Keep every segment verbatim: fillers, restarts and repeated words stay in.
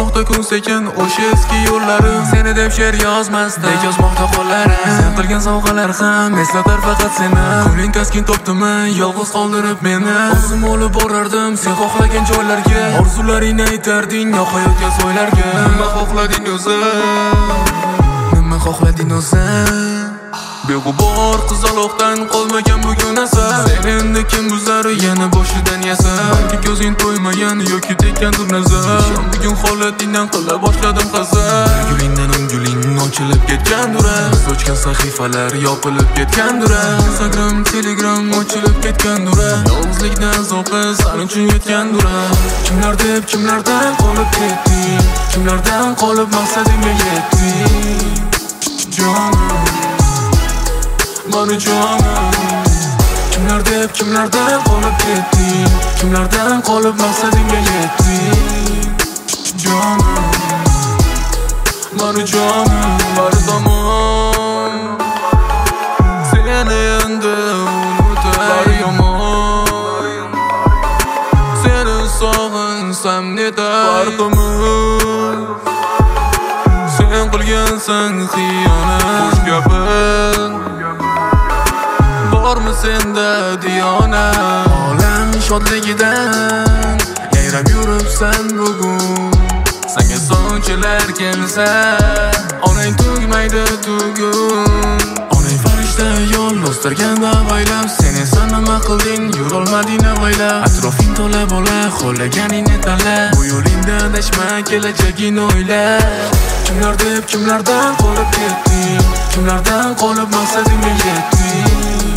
Yozmoqda kun sekin o'sha eski yo'llarim. Seni deb she'r yozmasdim, deb yozmoqda qo'llarim. Sen qilgan sovg'alar ham eslatar faqat seni. Ko'ngling taskin topdimi, yolg'iz qoldirib meni. O'zim olib borardim sen xohlagan joylarga. Orzularingni aytarding nihoyatga so'ylarga. Nima xohlading o'zi? Nima xohlading o'zi? Beg'ubor qizaloqdan qolmagan bugun asar. Sen endi kim buzar yana boshidan yasa. Balki ko'zing to'ymagan yoki tekkandir nazar. Shom bugun holatingdan qila boshladim hazar. Gulingdan unguling ochilib ketgandir. Biz ochgan sahifalar yopilib ketgandir. Instagram, Telegram ochilib ketgandir. Yolg'izlikni azobi san uchun yetgandir. Kimlar deb kimlardan qolib ketding? Kimlardan qolib maqsadingga yetding? Jonim, mani jonim. Kimlar deb kimlardan qolib ketding? Kimlardan qolib maqsadingga yetding? Jonim, mani jonim. Bir zamon seni endi unutar yomon. Seni sog'insam netar farqimiz. Sen qilgansan xiyonat. Xush gapin bormi senda diyonat? Olam shodligidan yayrab yuribsan bugun. Senga sonchilar kelsa onang tugmaydi tugun. Onang farishta yo'l o'stirganda avaylab. Sen esa nima qilding? Yurolmading avaylab. Atrofing to'la bola, xohlaganingni tanla. Bu yo'lingda adashma, kelajagingni o'yla. Kimlar deb kimlardan qolib ketding? Kimlardan qolib maqsadingga yetding?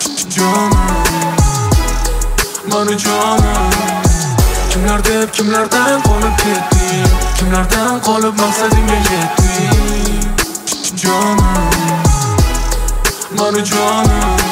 Jonim, mani jonim. Kimlar deb kimlardan qolib ketding? Kimlardan qolib maqsadingga yetding? Jonim, mani jonim.